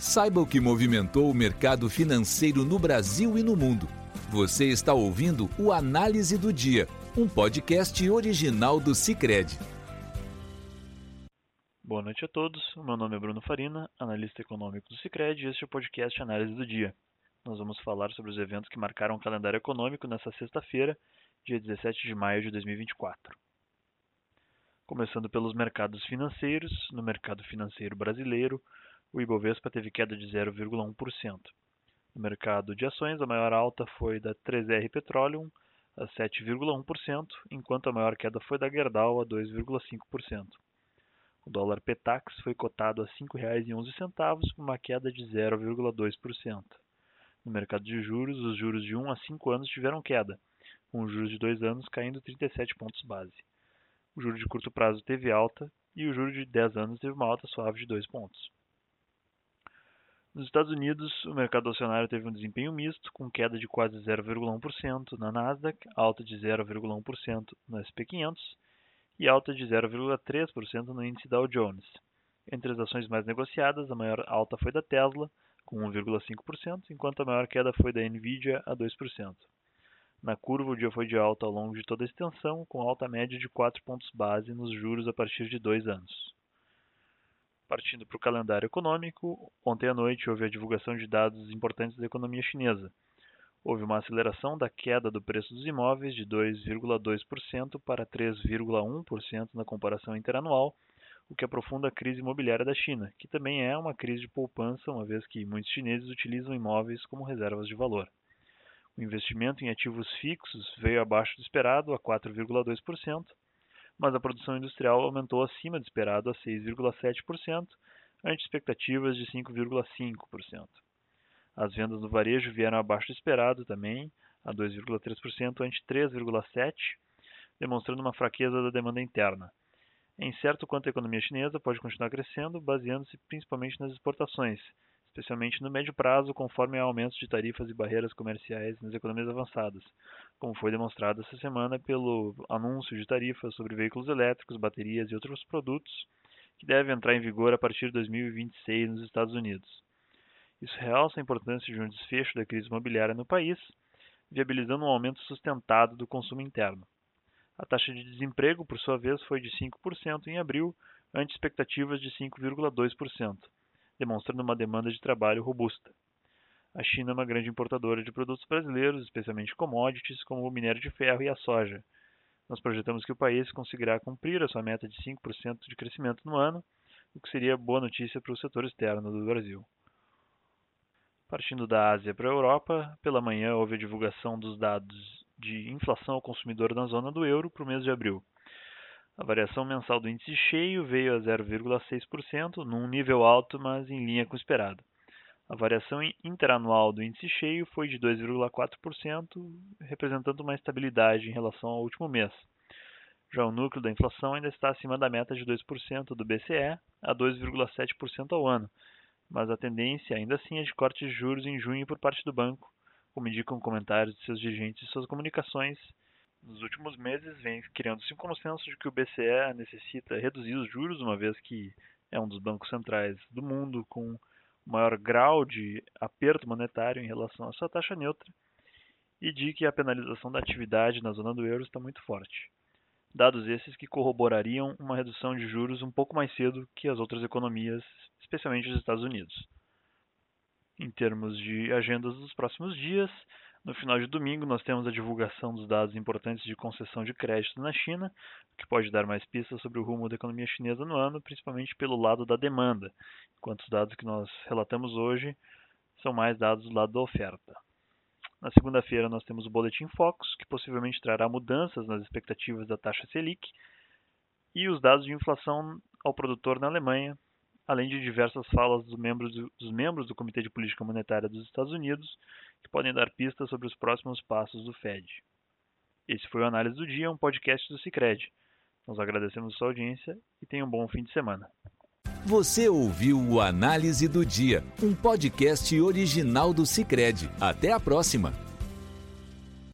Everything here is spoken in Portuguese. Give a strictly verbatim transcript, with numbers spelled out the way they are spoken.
Saiba o que movimentou o mercado financeiro no Brasil e no mundo. Você está ouvindo o Análise do Dia, um podcast original do Sicredi. Boa noite a todos, o meu nome é Bruno Farina, analista econômico do Sicredi, e este é o podcast Análise do Dia. Nós vamos falar sobre os eventos que marcaram o calendário econômico nesta sexta-feira, dia dezessete de maio de dois mil e vinte e quatro. Começando pelos mercados financeiros, no mercado financeiro brasileiro, o Ibovespa teve queda de zero vírgula um por cento. No mercado de ações, a maior alta foi da três R Petroleum, a sete vírgula um por cento, enquanto a maior queda foi da Gerdau, a dois vírgula cinco por cento. O dólar Petax foi cotado a cinco reais e onze centavos, com uma queda de zero vírgula dois por cento. No mercado de juros, os juros de um a cinco anos tiveram queda, com os juros de dois anos caindo trinta e sete pontos base. O juro de curto prazo teve alta e o juro de dez anos teve uma alta suave de dois pontos. Nos Estados Unidos, o mercado acionário teve um desempenho misto, com queda de quase zero vírgula um por cento na Nasdaq, alta de zero vírgula um por cento no S and P quinhentos e alta de zero vírgula três por cento no índice Dow Jones. Entre as ações mais negociadas, a maior alta foi da Tesla, com um vírgula cinco por cento, enquanto a maior queda foi da Nvidia, a dois por cento. Na curva, o dia foi de alta ao longo de toda a extensão, com alta média de quatro pontos base nos juros a partir de dois anos. Partindo para o calendário econômico, ontem à noite houve a divulgação de dados importantes da economia chinesa. Houve uma aceleração da queda do preço dos imóveis de dois vírgula dois por cento para três vírgula um por cento na comparação interanual, o que aprofunda a crise imobiliária da China, que também é uma crise de poupança, uma vez que muitos chineses utilizam imóveis como reservas de valor. O investimento em ativos fixos veio abaixo do esperado, a quatro vírgula dois por cento, mas a produção industrial aumentou acima do esperado a seis vírgula sete por cento, ante expectativas de cinco vírgula cinco por cento. As vendas no varejo vieram abaixo do esperado também, a dois vírgula três por cento ante três vírgula sete por cento, demonstrando uma fraqueza da demanda interna. É incerto quanto a economia chinesa pode continuar crescendo, baseando-se principalmente nas exportações, especialmente no médio prazo, conforme há aumentos de tarifas e barreiras comerciais nas economias avançadas, como foi demonstrado essa semana pelo anúncio de tarifas sobre veículos elétricos, baterias e outros produtos, que deve entrar em vigor a partir de dois mil e vinte e seis nos Estados Unidos. Isso realça a importância de um desfecho da crise imobiliária no país, viabilizando um aumento sustentado do consumo interno. A taxa de desemprego, por sua vez, foi de cinco por cento em abril, ante expectativas de cinco vírgula dois por cento. Demonstrando uma demanda de trabalho robusta. A China é uma grande importadora de produtos brasileiros, especialmente commodities, como o minério de ferro e a soja. Nós projetamos que o país conseguirá cumprir a sua meta de cinco por cento de crescimento no ano, o que seria boa notícia para o setor externo do Brasil. Partindo da Ásia para a Europa, pela manhã houve a divulgação dos dados de inflação ao consumidor na zona do euro para o mês de abril. A variação mensal do índice cheio veio a zero vírgula seis por cento, num nível alto, mas em linha com o esperado. A variação interanual do índice cheio foi de dois vírgula quatro por cento, representando uma estabilidade em relação ao último mês. Já o núcleo da inflação ainda está acima da meta de dois por cento do B C E, a dois vírgula sete por cento ao ano, mas a tendência ainda assim é de corte de juros em junho por parte do banco, como indicam comentários de seus dirigentes e suas comunicações. Nos últimos meses vem criando-se um consenso de que o B C E necessita reduzir os juros, uma vez que é um dos bancos centrais do mundo com o maior grau de aperto monetário em relação à sua taxa neutra, e de que a penalização da atividade na zona do euro está muito forte. Dados esses que corroborariam uma redução de juros um pouco mais cedo que as outras economias, especialmente os Estados Unidos. Em termos de agendas dos próximos dias, no final de domingo, nós temos a divulgação dos dados importantes de concessão de crédito na China, o que pode dar mais pistas sobre o rumo da economia chinesa no ano, principalmente pelo lado da demanda, enquanto os dados que nós relatamos hoje são mais dados do lado da oferta. Na segunda-feira, nós temos o Boletim Focus, que possivelmente trará mudanças nas expectativas da taxa Selic, e os dados de inflação ao produtor na Alemanha, além de diversas falas dos membros do, dos membros do Comitê de Política Monetária dos Estados Unidos, que podem dar pistas sobre os próximos passos do Fed. Esse foi o Análise do Dia, um podcast do Sicredi. Nós agradecemos a sua audiência e tenha um bom fim de semana. Você ouviu o Análise do Dia, um podcast original do Sicredi. Até a próxima!